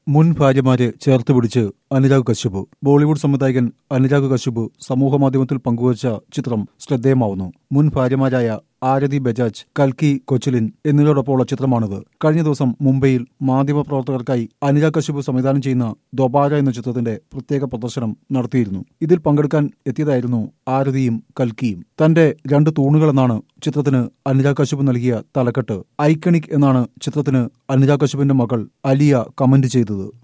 മുൻ ഭാര്യമാരെ ചേർത്ത് പിടിച്ച് അനുരാഗ് കശ്യപ്. ബോളിവുഡ് സംവിധായകൻ അനുരാഗ് കശ്യപ് സമൂഹമാധ്യമത്തിൽ പങ്കുവച്ച ചിത്രം ശ്രദ്ധേയമാവുന്നു. മുൻ ഭാര്യമാരായ ആരതി ബജാജ്, കൽക്കി കൊച്ചിലിൻ എന്നിവരോടൊപ്പമുള്ള ചിത്രമാണിത്. കഴിഞ്ഞ ദിവസം മുംബൈയിൽ മാധ്യമപ്രവർത്തകർക്കായി അനുരാഗ് കശ്യപ് സംവിധാനം ചെയ്യുന്ന ദൊബാര എന്ന ചിത്രത്തിന്റെ പ്രത്യേക പ്രദർശനം നടത്തിയിരുന്നു. ഇതിൽ പങ്കെടുക്കാൻ എത്തിയതായിരുന്നു ആരതിയും കൽക്കിയും. തന്റെ രണ്ട് തൂണുകളെന്നാണ് ചിത്രത്തിന് അനുരാഗ് കശ്യപ് നൽകിയ തലക്കെട്ട്. ഐക്കണിക് എന്നാണ് ചിത്രത്തിന് അനുരാഗ് കശ്യപിന്റെ മകൾ അലിയ കമന്റ് ചെയ്തത്.